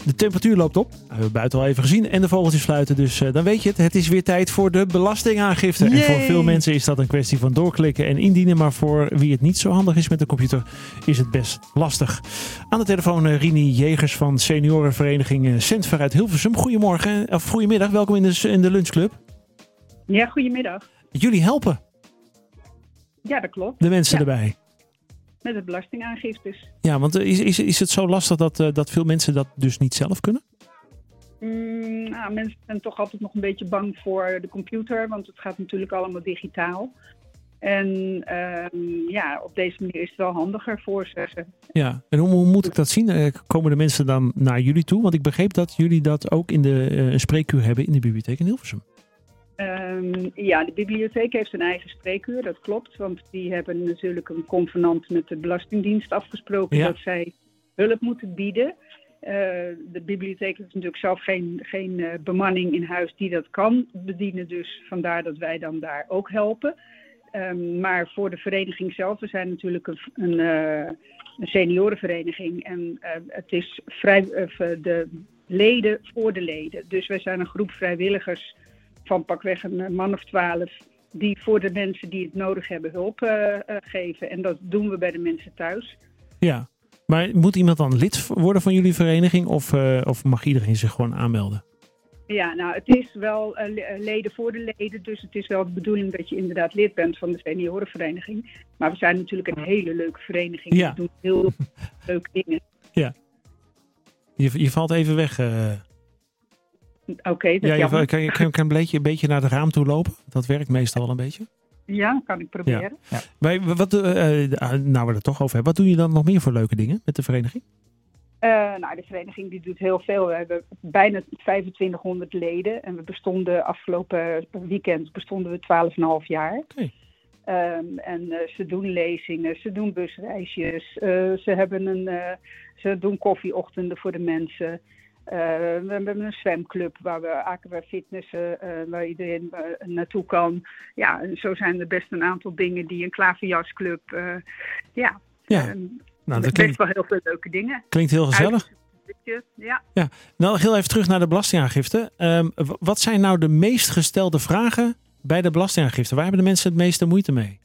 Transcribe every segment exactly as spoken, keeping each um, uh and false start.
De temperatuur loopt op. Dat hebben we buiten al even gezien. En de vogeltjes fluiten. Dus uh, dan weet je het. Het is weer tijd voor de belastingaangifte. Yay! En voor veel mensen is dat een kwestie van doorklikken en indienen. Maar voor wie het niet zo handig is met de computer is het best lastig. Aan de telefoon uh, Rini Jegers van seniorenvereniging uh, Centver uit Hilversum. Goedemorgen. Of goedemiddag. Welkom in de, in de lunchclub. Ja, goedemiddag. Jullie helpen. Ja, dat klopt. De mensen ja. erbij. Met de belastingaangiftes. Ja, want is, is, is het zo lastig dat, uh, dat veel mensen dat dus niet zelf kunnen? Mm, nou, mensen zijn toch altijd nog een beetje bang voor de computer, want het gaat natuurlijk allemaal digitaal. En uh, ja, op deze manier is het wel handiger voor ze. Ja, en hoe, hoe moet ik dat zien? Uh, komen de mensen dan naar jullie toe? Want ik begreep dat jullie dat ook in de uh, een spreekuur hebben in de bibliotheek in Hilversum. Um, ja, de bibliotheek heeft een eigen spreekuur, dat klopt. Want die hebben natuurlijk een convenant met de Belastingdienst afgesproken ja. dat zij hulp moeten bieden. Uh, de bibliotheek heeft natuurlijk zelf geen, geen uh, bemanning in huis die dat kan bedienen. Dus vandaar dat wij dan daar ook helpen. Um, maar voor de vereniging zelf, we zijn natuurlijk een, een, uh, een seniorenvereniging. En uh, het is vrij, uh, de leden voor de leden. Dus wij zijn een groep vrijwilligers van pakweg een man of twaalf, die voor de mensen die het nodig hebben hulp uh, uh, geven. En dat doen we bij de mensen thuis. Ja, maar moet iemand dan lid worden van jullie vereniging of, uh, of mag iedereen zich gewoon aanmelden? Ja, nou het is wel uh, leden voor de leden, dus het is wel de bedoeling dat je inderdaad lid bent van de seniorenvereniging. Maar we zijn natuurlijk een hele leuke vereniging. Ja. We doen heel leuke dingen. Ja, je, je valt even weg. Uh... Oké, okay, dat ja, is jammer. Kan je, kan je een, beetje, een beetje naar het raam toe lopen? Dat werkt meestal wel een beetje. Ja, kan ik proberen. Ja. Ja. Wij, wat, uh, nou, we het toch over hebben. Wat doe je dan nog meer voor leuke dingen met de vereniging? Uh, nou, de vereniging die doet heel veel. We hebben bijna vijfentwintighonderd leden. En we bestonden afgelopen weekend bestonden we twaalf komma vijf jaar. Okay. Um, en uh, ze doen lezingen, ze doen busreisjes. Uh, ze, hebben een, uh, ze doen koffieochtenden voor de mensen. Uh, we hebben een zwemclub waar we aqua fitnessen, uh, waar iedereen uh, naartoe kan. Ja, en zo zijn er best een aantal dingen die een klaverjasclub. Uh, ja, ja. Uh, nou, dat klinkt wel heel veel leuke dingen. Klinkt heel gezellig. Ja. Ja. Nou, heel even terug naar de belastingaangifte. Um, wat zijn nou de meest gestelde vragen bij de belastingaangifte? Waar hebben de mensen het meeste moeite mee?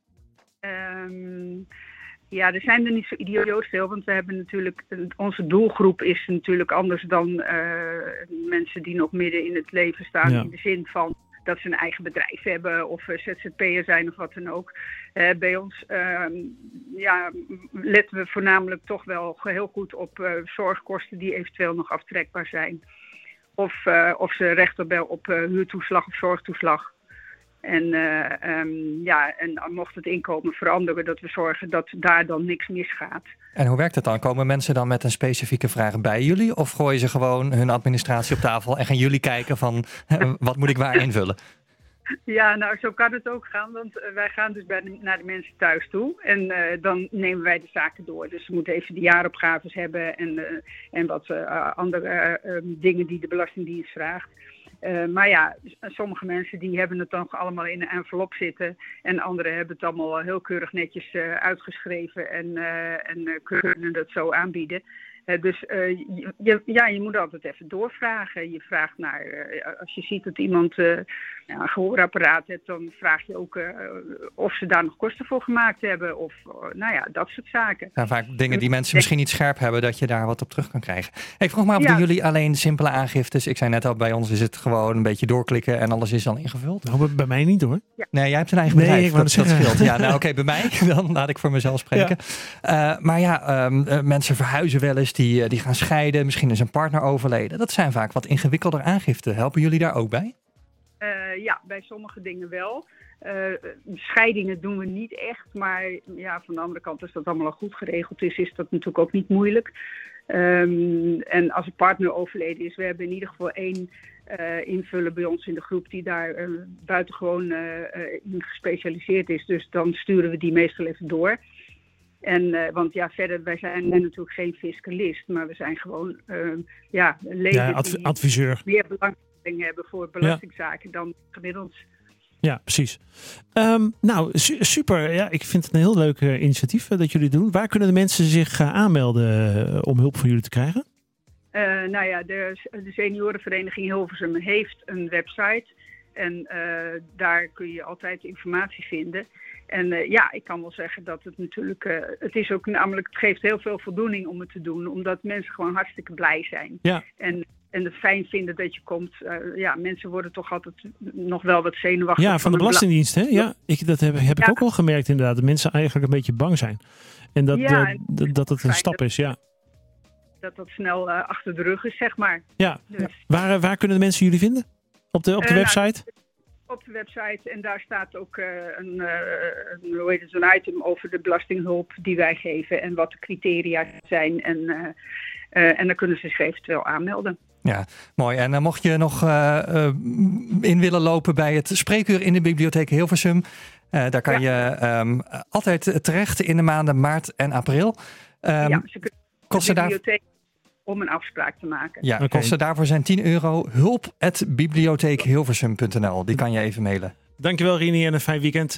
Um, Ja, er zijn er niet zo idioot veel, want we hebben natuurlijk, onze doelgroep is natuurlijk anders dan uh, mensen die nog midden in het leven staan. Ja. In de zin van dat ze een eigen bedrijf hebben of uh, Z Z P'er zijn of wat dan ook. Uh, bij ons uh, ja, letten we voornamelijk toch wel heel goed op uh, zorgkosten die eventueel nog aftrekbaar zijn. Of, uh, of ze recht hebben op uh, huurtoeslag of zorgtoeslag. En, uh, um, ja, en mocht het inkomen veranderen, dat we zorgen dat daar dan niks misgaat. En hoe werkt het dan? Komen mensen dan met een specifieke vraag bij jullie? Of gooien ze gewoon hun administratie op tafel en gaan jullie kijken van wat moet ik waar invullen? Ja, nou zo kan het ook gaan, want uh, wij gaan dus bij de, naar de mensen thuis toe en uh, dan nemen wij de zaken door. Dus ze moeten even de jaaropgaves hebben en, uh, en wat uh, andere uh, um, dingen die de Belastingdienst vraagt. Uh, maar ja, sommige mensen die hebben het dan allemaal in een envelop zitten. En anderen hebben het allemaal heel keurig netjes uh, uitgeschreven en, uh, en uh, kunnen dat zo aanbieden. Uh, dus uh, je, ja, je moet altijd even doorvragen. Je vraagt naar, uh, als je ziet dat iemand uh, een gehoorapparaat heeft, dan vraag je ook uh, of ze daar nog kosten voor gemaakt hebben. Of uh, nou ja, dat soort zaken. Ja, vaak dingen die mensen misschien niet scherp hebben, dat je daar wat op terug kan krijgen. Ik vroeg me af, ja. Doen jullie alleen simpele aangiftes? Ik zei net al, bij ons is het gewoon een beetje doorklikken en alles is al ingevuld. Nou, bij mij niet hoor. Ja. Nee, jij hebt een eigen bedrijf. Nee, ik dat, dat scheelt. Ja, nou oké, okay, bij mij. Dan laat ik voor mezelf spreken. Ja. Uh, maar ja, um, uh, mensen verhuizen wel eens. Die, uh, die gaan scheiden. Misschien is een partner overleden. Dat zijn vaak wat ingewikkelder aangiften. Helpen jullie daar ook bij? Uh, ja, bij sommige dingen wel. Uh, scheidingen doen we niet echt. Maar ja, van de andere kant, als dat allemaal al goed geregeld is, is dat natuurlijk ook niet moeilijk. Um, en als een partner overleden is, we hebben in ieder geval één uh, invullen bij ons in de groep die daar uh, buitengewoon uh, in gespecialiseerd is. Dus dan sturen we die meestal even door. En, uh, want ja, verder, wij zijn natuurlijk geen fiscalist, maar we zijn gewoon uh, ja, leden ja, adv- die adviseur. meer belangstelling hebben voor belastingzaken ja. dan gemiddeld. Ja, precies. Um, nou, su- super. Ja, ik vind het een heel leuk uh, initiatief uh, dat jullie doen. Waar kunnen de mensen zich uh, aanmelden uh, om hulp van jullie te krijgen? Uh, nou ja, de, de seniorenvereniging Hilversum heeft een website. En uh, daar kun je altijd informatie vinden. En uh, ja, ik kan wel zeggen dat het natuurlijk... Uh, het is ook namelijk, het geeft heel veel voldoening om het te doen. Omdat mensen gewoon hartstikke blij zijn. Ja. En, en het fijn vinden dat je komt. Uh, ja, mensen worden toch altijd nog wel wat zenuwachtig. Ja, van, van de Belastingdienst, hè? Ja, ik, dat heb, heb ja. ik ook wel gemerkt inderdaad. Dat mensen eigenlijk een beetje bang zijn. En dat, ja, uh, en dat het een stap dat, is, ja. Dat dat snel uh, achter de rug is, zeg maar. Ja, dus. waar, waar kunnen de mensen jullie vinden? Op de, op de uh, website? Nou, op de website en daar staat ook uh, een, uh, een, hoe heet het, een item over de belastinghulp die wij geven en wat de criteria zijn. En, uh, uh, en dan kunnen ze zich eventueel aanmelden. Ja, mooi. En uh, mocht je nog uh, uh, in willen lopen bij het spreekuur in de bibliotheek Hilversum, uh, daar kan ja. je um, altijd terecht in de maanden maart en april. Um, ja, ze kunnen de bibliotheek om een afspraak te maken. Ja, de okay. kosten daarvoor zijn tien euro. hulp at bibliotheekhilversum punt n l. Die kan je even mailen. Dankjewel Rini en een fijn weekend.